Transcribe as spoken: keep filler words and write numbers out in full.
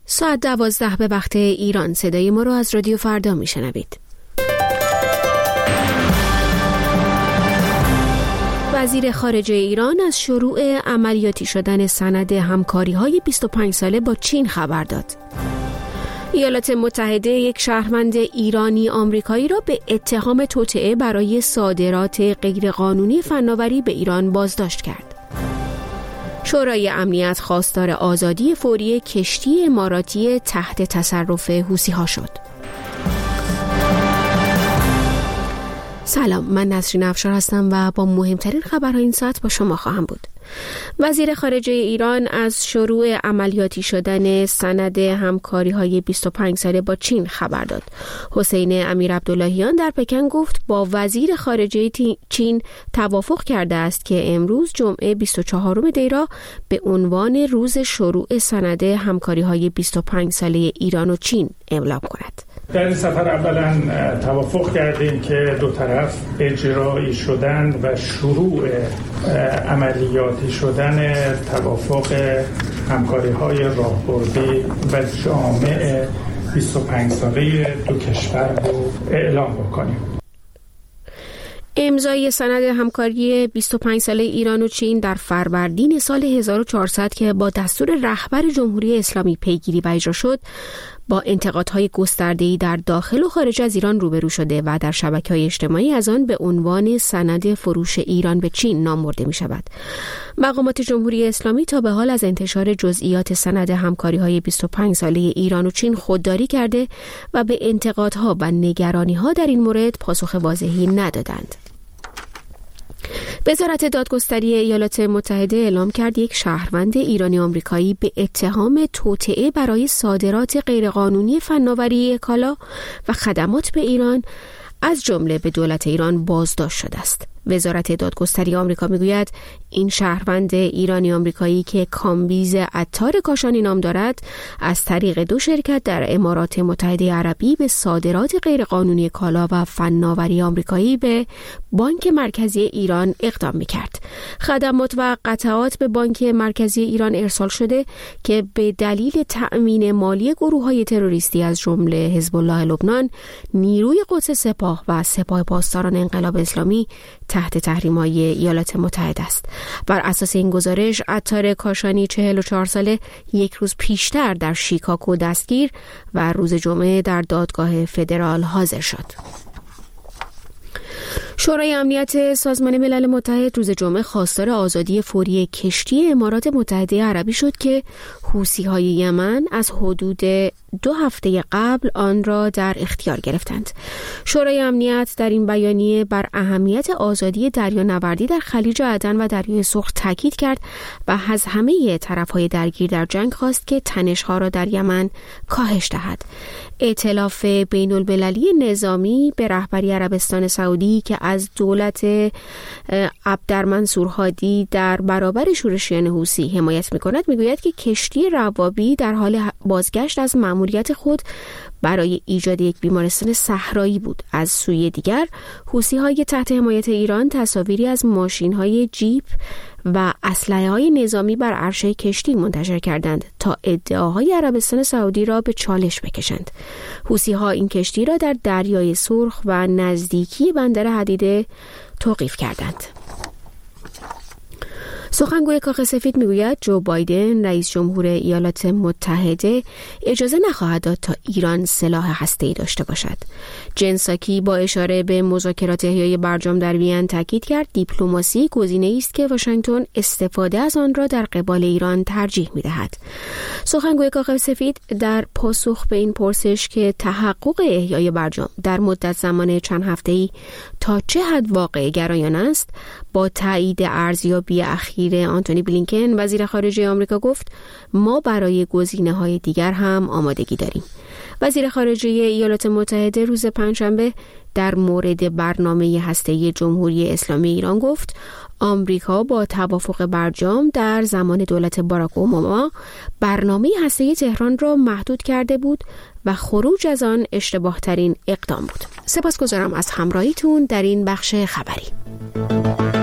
ساعت دوازده به وقت ایران. صدای ما رو از رادیو فردا میشنوید. وزیر خارجه ایران از شروع عملیاتی شدن سند همکاری‌های بیست و پنج ساله با چین خبر داد. ایالات متحده یک شهروند ایرانی آمریکایی را به اتهام توطئه برای صادرات غیرقانونی فناوری به ایران بازداشت کرد. شورای امنیت خواستار آزادی فوری کشتی اماراتی تحت تصرف حوثی‌ها شد. سلام، من نسرین افشار هستم و با مهمترین خبرهای این ساعت با شما خواهم بود. وزیر خارجه ایران از شروع عملیاتی شدن سند همکاری‌های بیست و پنج ساله با چین خبر داد. حسین امیرعبداللهیان در پکن گفت با وزیر خارجه چین توافق کرده است که امروز جمعه بیست و چهارم دی را به عنوان روز شروع سند همکاری‌های بیست و پنج ساله ایران و چین اعلام کند. در این سفر اولا توافق کردیم که دو طرف اجرایی شدن و شروع عملیاتی شدن توافق همکاری‌های راهبردی و جامع بیست و پنج ساله دو کشور رو اعلام بکنیم. امضای سند همکاری بیست و پنج ساله ایران و چین در فروردین سال هزار و چهارصد که با دستور رهبر جمهوری اسلامی پیگیری و اجرا شد، با انتقادهای گسترده‌ای در داخل و خارج از ایران روبرو شده و در شبکه‌های اجتماعی از آن به عنوان سند فروش ایران به چین نام برده می‌شود. مقامات جمهوری اسلامی تا به حال از انتشار جزئیات سند همکاری‌های بیست و پنج ساله ایران و چین خودداری کرده و به انتقادها و نگرانی‌ها در این مورد پاسخ واضحی ندادند. وزارت دادگستری ایالات متحده اعلام کرد یک شهروند ایرانی آمریکایی به اتهام توطئه برای صادرات غیرقانونی فناوری کالا و خدمات به ایران از جمله به دولت ایران بازداشت شده است. وزارت دادگستری آمریکا میگوید این شهروند ایرانی آمریکایی که کامبیز عطار کاشانی نام دارد از طریق دو شرکت در امارات متحده عربی به صادرات غیرقانونی کالا و فناوری آمریکایی به بانک مرکزی ایران اقدام میکرد. خدمات و قطعات به بانک مرکزی ایران ارسال شده که به دلیل تأمین مالی گروه‌های تروریستی از جمله حزب الله لبنان، نیروی قدس سپاه و سپاه پاسداران انقلاب اسلامی تحت تحریم‌های ایالات متحده است. بر اساس این گزارش عطار کاشانی چهل و چهار ساله یک روز پیشتر در شیکاگو دستگیر و روز جمعه در دادگاه فدرال حاضر شد. شورای امنیت سازمان ملل متحد روز جمعه خواستار آزادی فوری کشتی امارات متحده عربی شد که حوثی‌های یمن از حدود دو هفته قبل آن را در اختیار گرفتند. شورای امنیت در این بیانیه بر اهمیت آزادی دریانوردی در خلیج عدن و دریای سرخ تاکید کرد و از همه طرف‌های درگیر در جنگ خواست که تنش‌ها را در یمن کاهش دهد. ائتلاف بین‌المللی نظامی به رهبری عربستان سعودی که از دولت عبدالمنصور هادی در برابر شورشیان حوثی حمایت می‌کند میگوید که کشتی روابی در حال بازگشت از مأموریت خود برای ایجاد یک بیمارستان صحرایی بود. از سوی دیگر حوثی‌های تحت حمایت ایران تصاویری از ماشین‌های جیپ و اسلحه‌های نظامی بر عرشه کشتی منتشر کردند تا ادعاهای عربستان سعودی را به چالش بکشند. حوثی‌ها این کشتی را در دریای سرخ و نزدیکی بندر حدیده توقیف کردند. سخنگوی کاخ سفید میگوید جو بایدن رئیس جمهور ایالات متحده اجازه نخواهد داد تا ایران سلاح هسته‌ای داشته باشد. جن ساکی با اشاره به مذاکرات احیای برجام در وین تاکید کرد دیپلماسی گزینه‌ای است که واشنگتن استفاده از آن را در قبال ایران ترجیح می‌دهد. سخنگوی کاخ سفید در پاسخ به این پرسش که تحقق احیای برجام در مدت زمان چند هفته‌ای تا چه حد واقع گرایانه است، با تایید ارزیابی اخیر آنتونی بلینکن وزیر خارجه آمریکا گفت ما برای گزینه‌های دیگر هم آمادگی داریم. وزیر خارجه ایالات متحده روز پنجشنبه در مورد برنامه هسته‌ای جمهوری اسلامی ایران گفت آمریکا با توافق برجام در زمان دولت باراک اوباما برنامه هسته‌ای تهران را محدود کرده بود و خروج از آن اشتباه ترین اقدام بود. سپاسگزارم از همراهیتون در این بخش خبری.